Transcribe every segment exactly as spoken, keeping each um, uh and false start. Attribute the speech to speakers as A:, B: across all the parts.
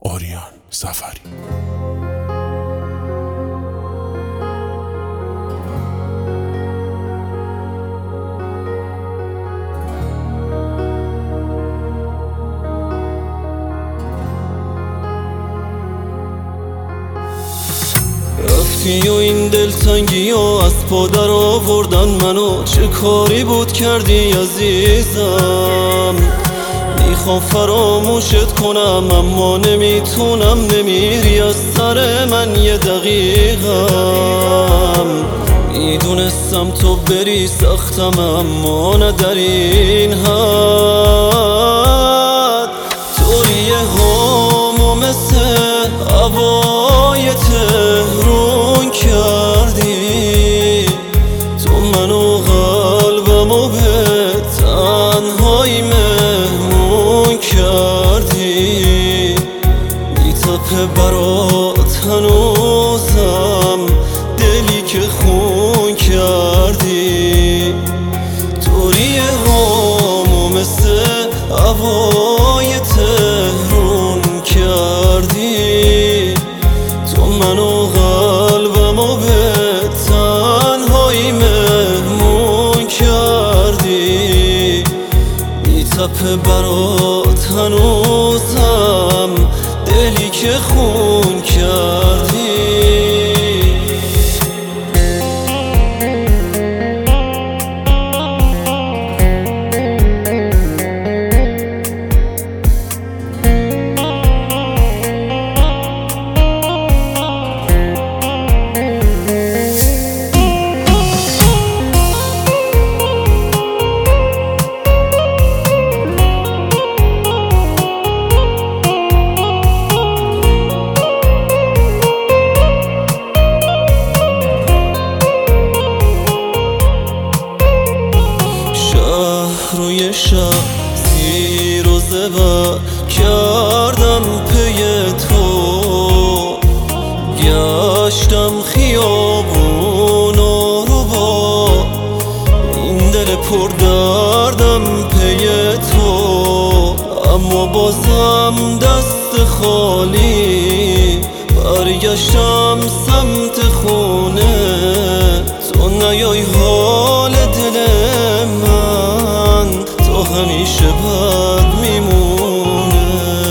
A: آریان ظفری.
B: رفتی و این دلتنگی و از پا در آوردن منو، چه کاری بود کردی عزیزم؟ میخوام فراموشت کنم اما نمیتونم، نمیری از سر من یه دقیقم. میدونستم تو بری سختم اما نه در این حد. طوری همو مثل هوای تهرون کردی، تو منو قلبمو به تنهایی مهمون کردی. میتپه برات هنوزم دلی که خون کردی. طوری همو مثل هوای تهرون کردی، تو منو قلبمو به تنهایی مهمون کردی. میتپه برات هنوزم دلی که خون کردی. روی شب زیر و زبر کردم پی تو، گشتم خیابون و رو با این دل پر دردم پی تو. اما بازم دست خالی برگشتم سمت خونه. تو نیای حال دل من تو همیشه بد میمونه.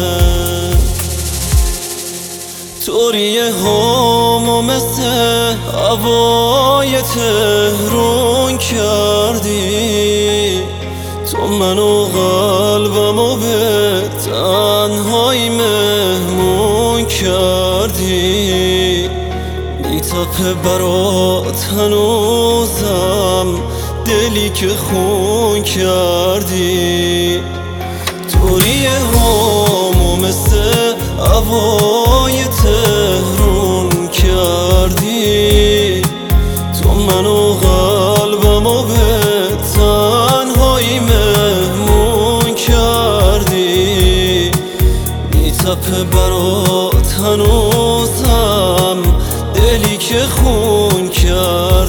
B: طوری همو مثل هوای تهرون کردی، تو منو قلبمو به تنهایی مهمون کردی. میتپه برات هنوزم دلی که خون کردی. طوری همو مثل هوای تهرون کردی، تو منو قلبمو به تنهایی مهمون کردی. میتپه برات هنوزم دلی که خون کردی.